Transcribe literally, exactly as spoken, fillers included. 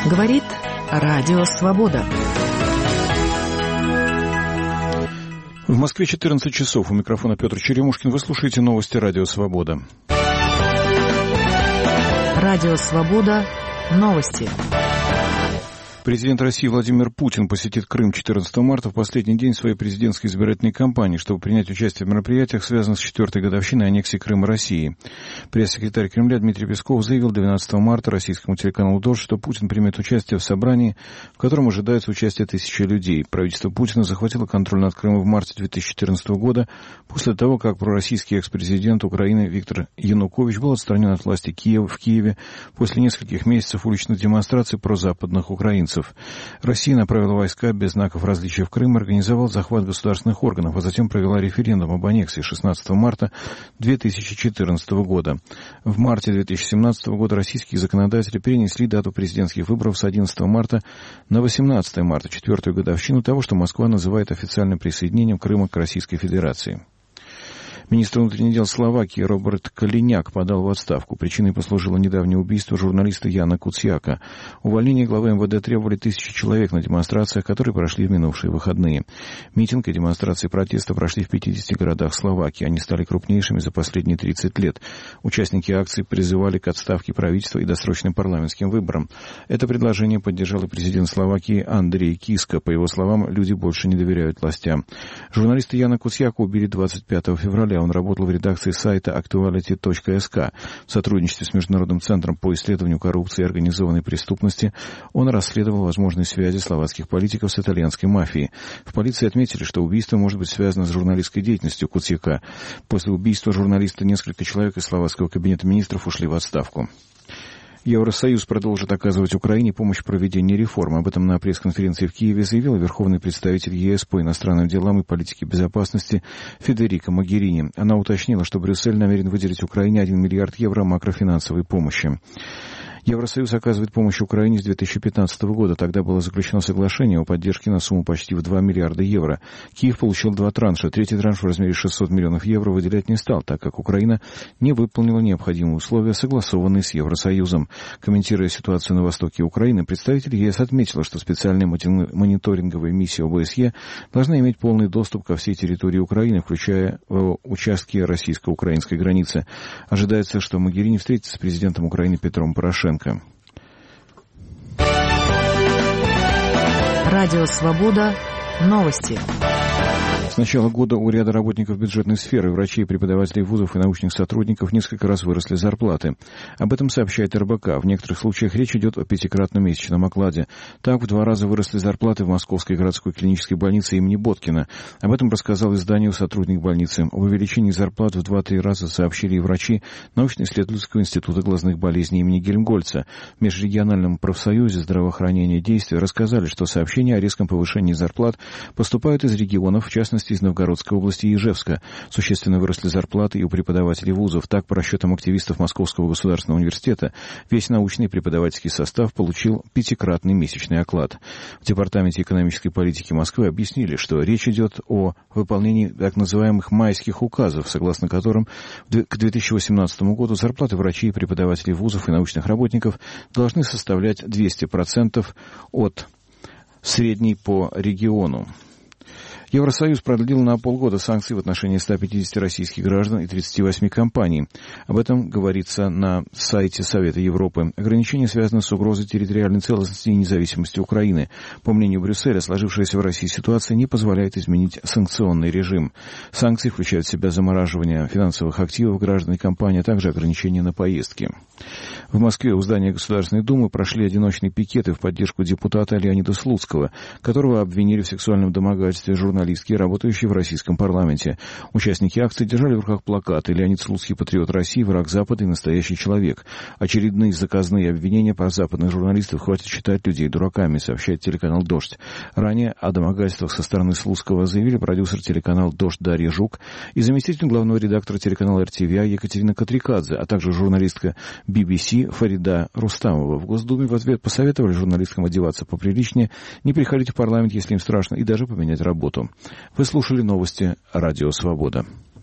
Говорит Радио Свобода. В Москве четырнадцать часов. У микрофона Петр Черемушкин. Вы слушаете новости Радио Свобода. Радио Свобода. Новости. Президент России Владимир Путин посетит Крым четырнадцатого марта в последний день своей президентской избирательной кампании, чтобы принять участие в мероприятиях, связанных с четвертой годовщиной аннексии Крыма России. Пресс-секретарь Кремля Дмитрий Песков заявил двенадцатого марта российскому телеканалу «Дождь», что Путин примет участие в собрании, в котором ожидается участие тысячи людей. Правительство Путина захватило контроль над Крымом в марте две тысячи четырнадцатого года, после того, как пророссийский экс-президент Украины Виктор Янукович был отстранен от власти Киева в Киеве после нескольких месяцев уличных демонстраций прозападных украинцев. Россия направила войска без знаков различия в Крым, организовала захват государственных органов, а затем провела референдум об аннексии шестнадцатого марта две тысячи четырнадцатого года. В марте две тысячи семнадцатого года российские законодатели перенесли дату президентских выборов с одиннадцатого марта на восемнадцатое марта, четвертую годовщину того, что Москва называет официальным присоединением Крыма к Российской Федерации. Министр внутренних дел Словакии Роберт Калиняк подал в отставку. Причиной послужило недавнее убийство журналиста Яна Куцьяка. Увольнение главы эм вэ дэ требовали тысячи человек на демонстрациях, которые прошли в минувшие выходные. Митинг и демонстрации протеста прошли в пятидесяти городах Словакии. Они стали крупнейшими за последние тридцать лет. Участники акции призывали к отставке правительства и досрочным парламентским выборам. Это предложение поддержал и президент Словакии Андрей Киска. По его словам, люди больше не доверяют властям. Журналиста Яна Куцьяка убили двадцать пятого февраля. Он работал в редакции сайта актуалити точка эс ка. В сотрудничестве с Международным центром по исследованию коррупции и организованной преступности он расследовал возможные связи словацких политиков с итальянской мафией. В полиции отметили, что убийство может быть связано с журналистской деятельностью Куцьяка. После убийства журналиста несколько человек из словацкого кабинета министров ушли в отставку. Евросоюз продолжит оказывать Украине помощь в проведении реформ. Об этом на пресс-конференции в Киеве заявил верховный представитель е эс по иностранным делам и политике безопасности Федерика Могерини. Она уточнила, что Брюссель намерен выделить Украине один миллиард евро макрофинансовой помощи. Евросоюз оказывает помощь Украине с две тысячи пятнадцатого года. Тогда было заключено соглашение о поддержке на сумму почти в два миллиарда евро. Киев получил два транша. Третий транш в размере шестьсот миллионов евро выделять не стал, так как Украина не выполнила необходимые условия, согласованные с Евросоюзом. Комментируя ситуацию на востоке Украины, представитель е эс отметила, что специальная мониторинговая миссия о бэ эс е должна иметь полный доступ ко всей территории Украины, включая участки российско-украинской границы. Ожидается, что Могерини встретится с президентом Украины Петром Порошенко. Радио Свобода. Новости. С начала года у ряда работников бюджетной сферы, врачей, преподавателей вузов и научных сотрудников несколько раз выросли зарплаты. Об этом сообщает эр бэ ка. В некоторых случаях речь идет о пятикратном месячном окладе. Так, в два раза выросли зарплаты в Московской городской клинической больнице имени Боткина. Об этом рассказал изданию сотрудник больницы. Об увеличении зарплат в два-три раза сообщили и врачи научно-исследовательского института глазных болезней имени Гельмгольца. В Межрегиональном профсоюзе здравоохранения действия рассказали, что сообщения о резком повышении зарплат поступают из регионов, в частности, из Новгородской области и Ижевска. Существенно выросли зарплаты и у преподавателей вузов. Так, по расчетам активистов Московского государственного университета, весь научный и преподавательский состав получил пятикратный месячный оклад. В Департаменте экономической политики Москвы объяснили, что речь идет о выполнении так называемых майских указов, согласно которым к две тысячи восемнадцатому году зарплаты врачей, преподавателей вузов и научных работников должны составлять двести процентов от средней по региону. Евросоюз продлил на полгода санкции в отношении ста пятидесяти российских граждан и тридцати восьми компаний. Об этом говорится на сайте Совета Европы. Ограничения связаны с угрозой территориальной целостности и независимости Украины. По мнению Брюсселя, сложившаяся в России ситуация не позволяет изменить санкционный режим. Санкции включают в себя замораживание финансовых активов граждан и компаний, а также ограничения на поездки. В Москве у здания Государственной Думы прошли одиночные пикеты в поддержку депутата Леонида Слуцкого, которого обвинили в сексуальном домогательстве журналистки, работающие в российском парламенте. Участники акции держали в руках плакаты «Леонид Слуцкий, патриот России, враг Запада и настоящий человек». Очередные заказные обвинения про западных журналистов хватит считать людей дураками, сообщает телеканал «Дождь». Ранее о домогательствах со стороны Слуцкого заявили продюсер телеканала «Дождь» Дарья Жук и заместитель главного редактора телеканала эр тэ вэ Екатерина Катрикадзе, а также журналистка би би си Фарида Рустамова. В Госдуме в ответ посоветовали журналисткам одеваться поприличнее, не приходить в парламент, если им страшно, и даже поменять работу. Вы слушали новости Радио Свобода.